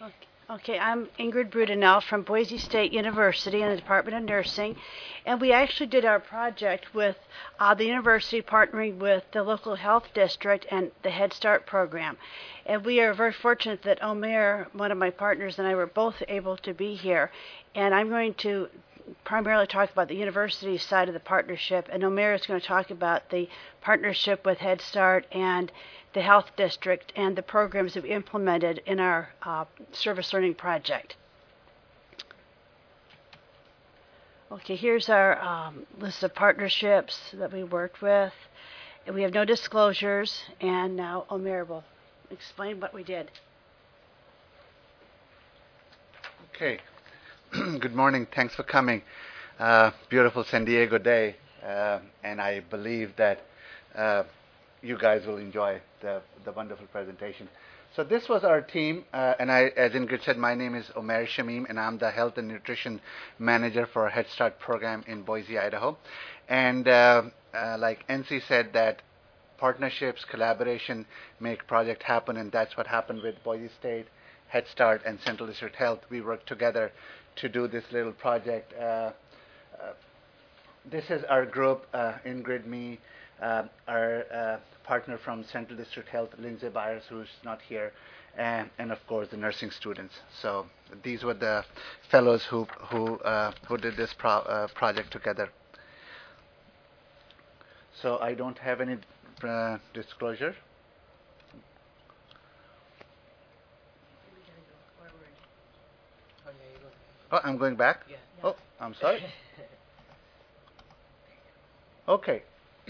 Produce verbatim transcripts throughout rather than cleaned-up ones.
Okay, okay, I'm Ingrid Brudenell from Boise State University in the Department of Nursing, and we actually did our project with uh, the university partnering with the local health district and the Head Start program. And we are very fortunate that Omer, one of my partners, and I were both able to be here. And I'm going to primarily talk about the university side of the partnership, and Omer is going to talk about the partnership with Head Start and the health district and the programs that we implemented in our uh, service learning project. Okay, here's our um, list of partnerships that we worked with. And we have no disclosures, and now Omer will explain what we did. Okay. Good morning. Thanks for coming. Uh, beautiful San Diego day, uh, and I believe that uh, you guys will enjoy the, the wonderful presentation. So this was our team, uh, and I, as Ingrid said, my name is Omer Shamim, and I'm the Health and Nutrition Manager for our Head Start program in Boise, Idaho. And uh, uh, like N C said, that partnerships, collaboration make project happen, and that's what happened with Boise State, Head Start, and Central District Health. We worked together to do this little project. Uh, uh, this is our group, uh, Ingrid, me, uh, our uh, partner from Central District Health, Lindsay Byers, who's not here, and, and of course the nursing students. So these were the fellows who who uh, who did this pro uh, project together. So I don't have any uh, disclosure. Oh, I'm going back? Yeah. Oh, I'm sorry. Okay.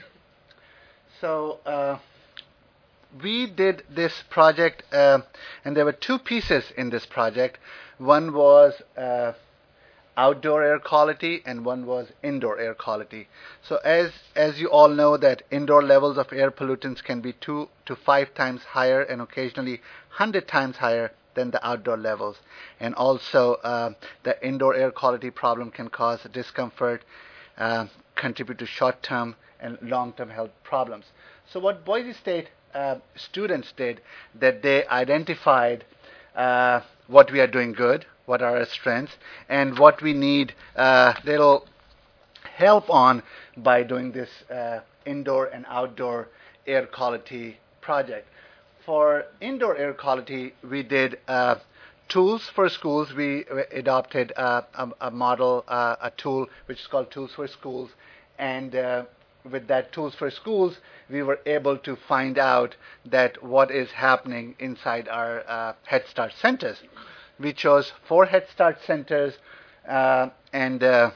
So uh, we did this project, uh, and there were two pieces in this project. One was uh, outdoor air quality, and one was indoor air quality. So as as you all know, that indoor levels of air pollutants can be two to five times higher, and occasionally one hundred times higher than the outdoor levels. And also uh, the indoor air quality problem can cause discomfort, uh, contribute to short-term and long-term health problems. So what Boise State uh, students did, that they identified uh, what we are doing good, what are our strengths, and what we need uh, little help on by doing this uh, indoor and outdoor air quality project. For indoor air quality, we did uh, tools for schools. We adopted uh, a, a model, uh, a tool, which is called Tools for Schools. And uh, with that Tools for Schools, we were able to find out that what is happening inside our uh, Head Start centers. We chose four Head Start centers, uh, and uh,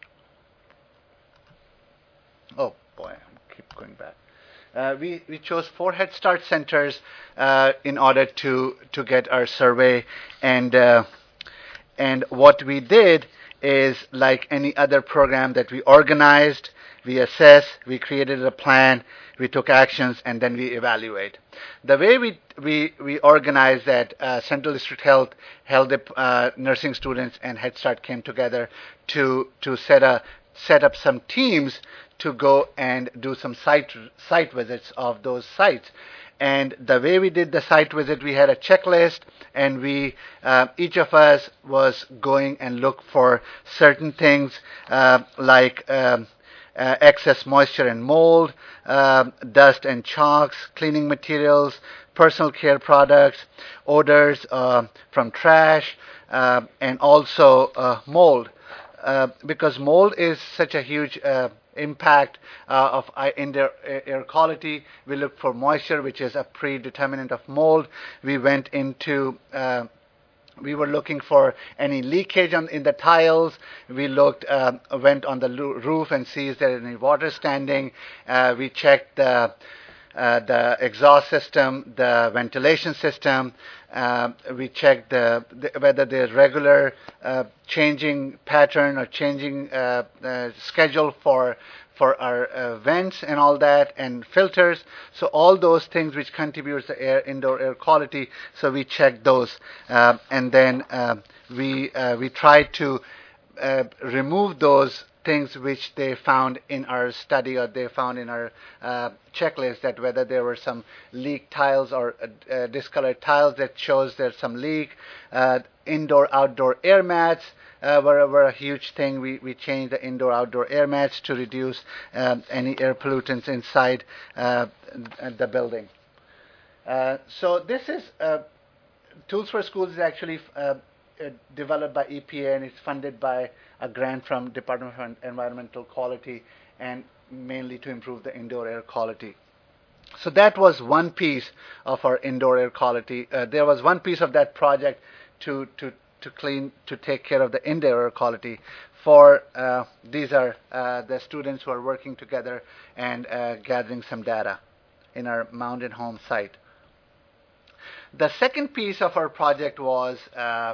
oh boy, I keep going back. Uh, we, we chose four Head Start centers uh, in order to to get our survey, and uh, and what we did is, like any other program, that we organized, we assessed, we created a plan, we took actions, and then we evaluate. The way we we we organized that, uh, Central District Health, Health uh, nursing students, and Head Start came together to to set a set up some teams to go and do some site site visits of those sites. And the way we did the site visit, we had a checklist, and we uh, each of us was going and look for certain things uh, like um, uh, excess moisture and mold, uh, dust and chalks, cleaning materials, personal care products, odors uh, from trash, uh, and also uh, mold. Uh, because mold is such a huge uh, impact uh, of uh, indoor air quality. We looked for moisture, which is a predeterminant of mold. We went into uh, we were looking for any leakage on, in the tiles. We looked, uh, went on the lo- roof and see is there any water standing. Uh, we checked the uh, the exhaust system, the ventilation system. Uh, we checked the, the, whether there's regular uh, changing pattern or changing uh, uh, schedule for for our uh, vents and all that, and filters. So all those things which contributes to air, indoor air quality. So we checked those, uh, and then uh, we uh, we tried to uh, remove those things which they found in our study or they found in our uh, checklist, that whether there were some leak tiles or uh, uh, discolored tiles that shows there's some leak. Uh, indoor outdoor air mats uh, were, were a huge thing. We, we changed the indoor outdoor air mats to reduce um, any air pollutants inside uh, the building. Uh, so this is uh, Tools for Schools is actually uh, uh, developed by E P A, and it's funded by a grant from Department of Environmental Quality, and mainly to improve the indoor air quality. So that was one piece of our indoor air quality. Uh, there was one piece of that project to to to clean, to take care of the indoor air quality. For uh, these are uh, the students who are working together and uh, gathering some data in our Mountain Home site. The second piece of our project was uh,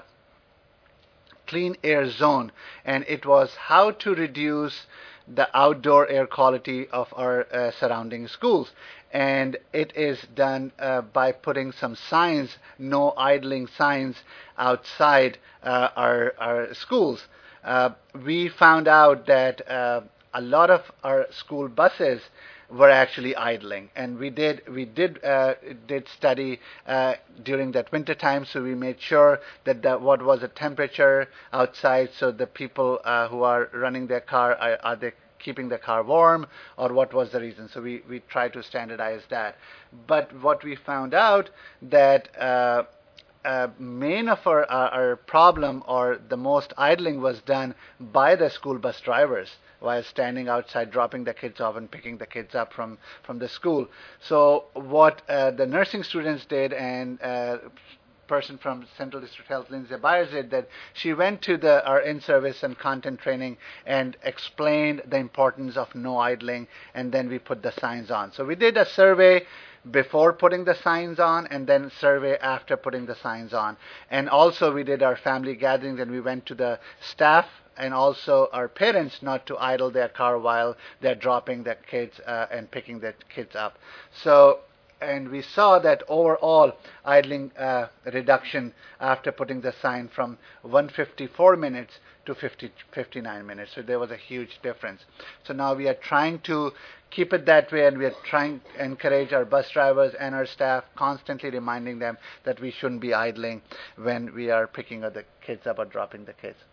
Clean Air Zone, and it was how to reduce the outdoor air quality of our uh, surrounding schools. And it is done uh, by putting some signs, no idling signs, outside uh, our, our schools. Uh, we found out that uh, a lot of our school buses were actually idling, and we did we did uh, did study uh, during that winter time, so we made sure that the, what was the temperature outside, so the people uh, who are running their car, are, are they keeping the car warm, or what was the reason. So we we tried to standardize that. But what we found out that uh, uh, main of our, our our problem, or the most idling, was done by the school bus drivers while standing outside, dropping the kids off and picking the kids up from, from the school. So what uh, the nursing students did, and uh, person from Central District Health, Lindsay Byers, did, that she went to the our in-service and content training and explained the importance of no idling, and then we put the signs on. So we did a survey before putting the signs on, and then survey after putting the signs on. And also we did our family gatherings, and we went to the staff and also our parents not to idle their car while they're dropping their kids uh, and picking their kids up. So, and we saw that overall idling uh, reduction after putting the sign from one hundred fifty-four minutes to fifty, fifty-nine minutes. So there was a huge difference. So now we are trying to keep it that way, and we are trying to encourage our bus drivers and our staff, constantly reminding them that we shouldn't be idling when we are picking the kids up or dropping the kids.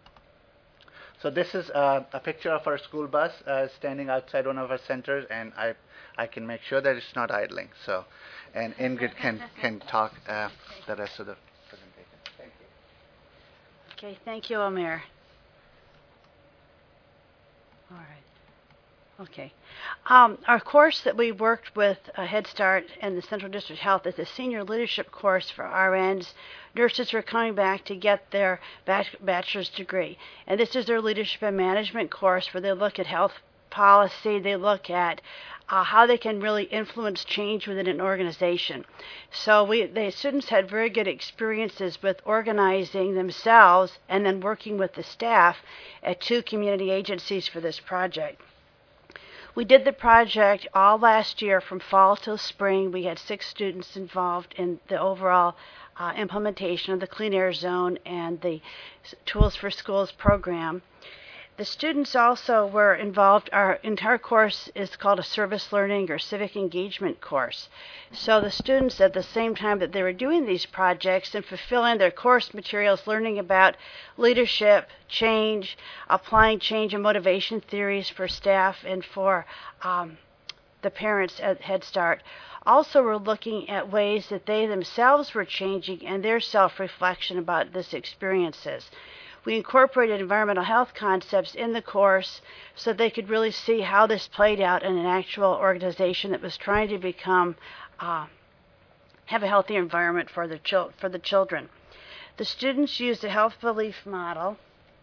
So this is uh, a picture of our school bus uh, standing outside one of our centers, and I I can make sure that it's not idling. So, and Ingrid can can talk uh, the rest of the presentation. Thank you. Okay, thank you, Amir. All right. Okay. Um, our course that we worked with uh, Head Start and the Central District Health is a senior leadership course for R Ns, nurses who are coming back to get their bach- bachelor's degree. And this is their leadership and management course where they look at health policy, they look at uh, how they can really influence change within an organization. So we, the students had very good experiences with organizing themselves and then working with the staff at two community agencies for this project. We did the project all last year from fall till spring. We had six students involved in the overall uh, implementation of the Clean Air Zone and the Tools for Schools program. The students also were involved. Our entire course is called a service learning or civic engagement course. So the students, at the same time that they were doing these projects and fulfilling their course materials, learning about leadership, change, applying change and motivation theories for staff and for um, the parents at Head Start, also were looking at ways that they themselves were changing and their self-reflection about this experiences. We incorporated environmental health concepts in the course so they could really see how this played out in an actual organization that was trying to become, uh, have a healthy environment for the, chil- for the children. The students used a health belief model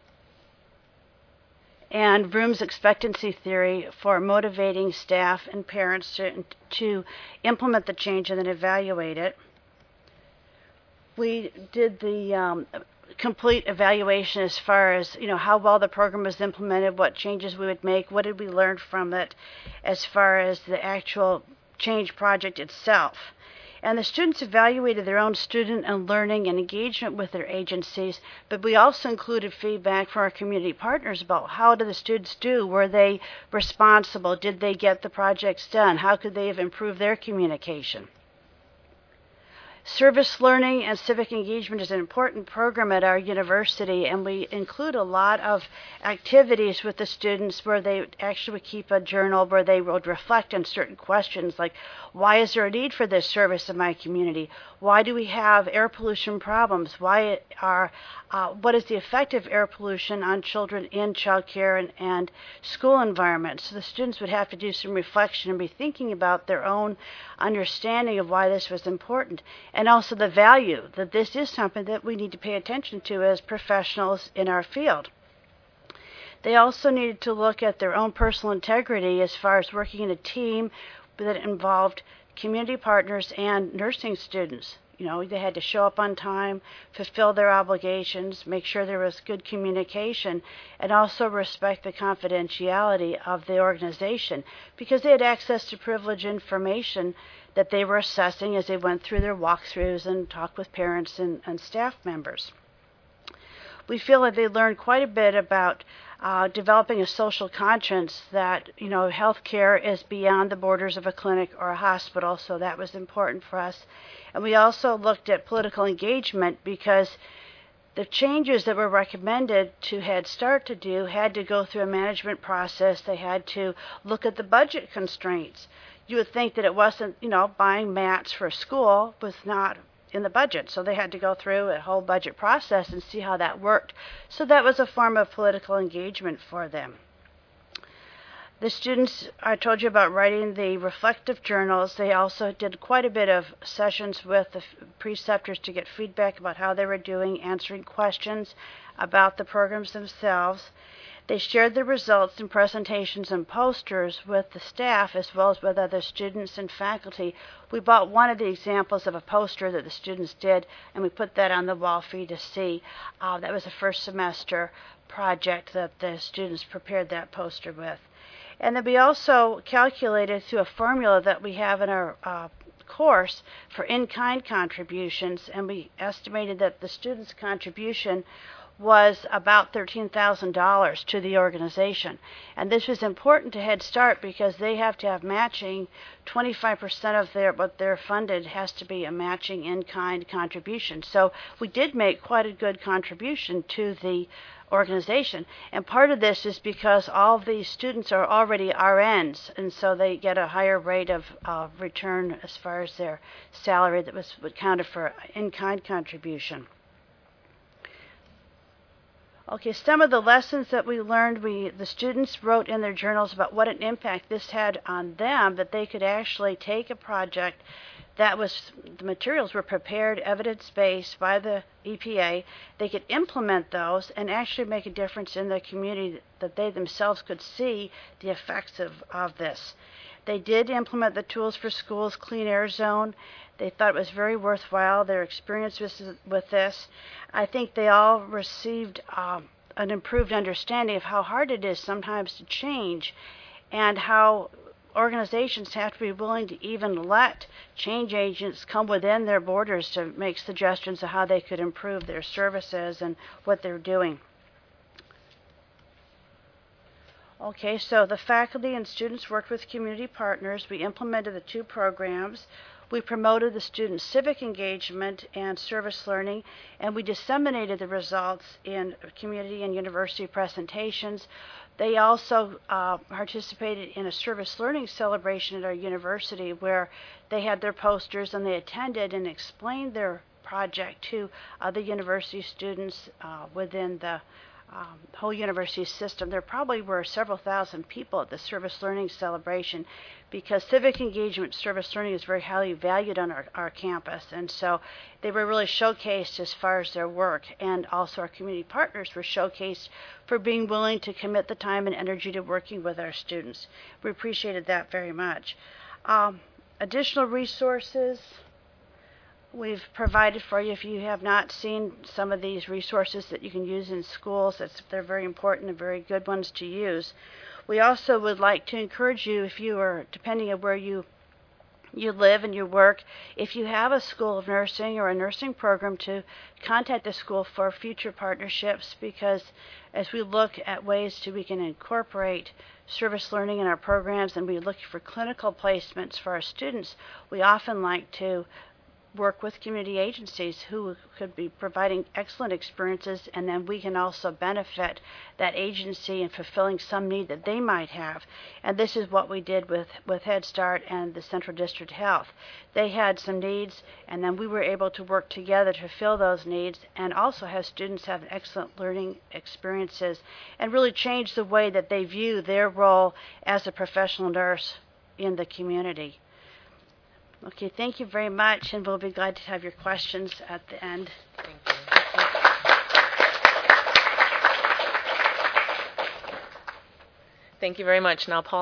and Vroom's expectancy theory for motivating staff and parents to, to implement the change and then evaluate it. We did the um, complete evaluation as far as, you know, how well the program was implemented, what changes we would make, what did we learn from it as far as the actual change project itself. And the students evaluated their own student and learning and engagement with their agencies, but we also included feedback from our community partners about how did the students do? Were they responsible? Did they get the projects done? How could they have improved their communication? Service learning and civic engagement is an important program at our university, and we include a lot of activities with the students where they actually would keep a journal where they would reflect on certain questions like, why is there a need for this service in my community? Why do we have air pollution problems? Why are, uh, what is the effect of air pollution on children in child care and, and school environments? So the students would have to do some reflection and be thinking about their own understanding of why this was important. And also the value that this is something that we need to pay attention to as professionals in our field. They also needed to look at their own personal integrity as far as working in a team that involved community partners and nursing students. You know, they had to show up on time, fulfill their obligations, make sure there was good communication, and also respect the confidentiality of the organization because they had access to privileged information that they were assessing as they went through their walkthroughs and talked with parents and, and staff members. We feel that they learned quite a bit about uh, developing a social conscience that, you know, healthcare is beyond the borders of a clinic or a hospital, so that was important for us. And we also looked at political engagement because the changes that were recommended to Head Start to do had to go through a management process. They had to look at the budget constraints. You would think that it wasn't, you know, buying mats for a school was not in the budget. So they had to go through a whole budget process and see how that worked. So that was a form of political engagement for them. The students, I told you about writing the reflective journals. They also did quite a bit of sessions with the preceptors to get feedback about how they were doing, answering questions about the programs themselves. They shared the results in presentations and posters with the staff as well as with other students and faculty. We bought one of the examples of a poster that the students did, and we put that on the wall for you to see. Uh, that was a first semester project that the students prepared that poster with. And then we also calculated through a formula that we have in our uh, course for in-kind contributions, and we estimated that the students' contribution was about thirteen thousand dollars to the organization. And this was important to Head Start because they have to have matching. twenty-five percent of their what they're funded has to be a matching in-kind contribution. So we did make quite a good contribution to the organization. And part of this is because all of these students are already R Ns, and so they get a higher rate of uh, return as far as their salary that was counted for in-kind contribution. Okay, some of the lessons that we learned, we the students wrote in their journals about what an impact this had on them, that they could actually take a project that was, the materials were prepared evidence-based by the E P A. They could implement those and actually make a difference in the community, that they themselves could see the effects of, of this. They did implement the Tools for Schools Clean Air Zone. They thought it was very worthwhile, their experience with, with this. I think they all received um, an improved understanding of how hard it is sometimes to change and how organizations have to be willing to even let change agents come within their borders to make suggestions of how they could improve their services and what they're doing. Okay, so the faculty and students worked with community partners. We implemented the two programs. We promoted the students' civic engagement and service learning, and we disseminated the results in community and university presentations. They also uh, participated in a service learning celebration at our university where they had their posters and they attended and explained their project to other university students uh, within the Um, whole university system. There probably were several thousand people at the service learning celebration because civic engagement service learning is very highly valued on our, our campus, and so they were really showcased as far as their work, and also our community partners were showcased for being willing to commit the time and energy to working with our students. We appreciated that very much. Um, additional resources we've provided for you. If you have not seen some of these resources that you can use in schools, it's, they're very important and very good ones to use. We also would like to encourage you, if you are, depending on where you you live and you work. If you have a school of nursing or a nursing program, to contact the school for future partnerships, because as we look at ways to we can incorporate service learning in our programs and we look for clinical placements for our students, we often like to work with community agencies who could be providing excellent experiences, and then we can also benefit that agency in fulfilling some need that they might have. And this is what we did with, with Head Start and the Central District Health. They had some needs, and then we were able to work together to fill those needs and also have students have excellent learning experiences and really change the way that they view their role as a professional nurse in the community. Okay, thank you very much, and we'll be glad to have your questions at the end. Thank you. Thank you very much. Now, Paul.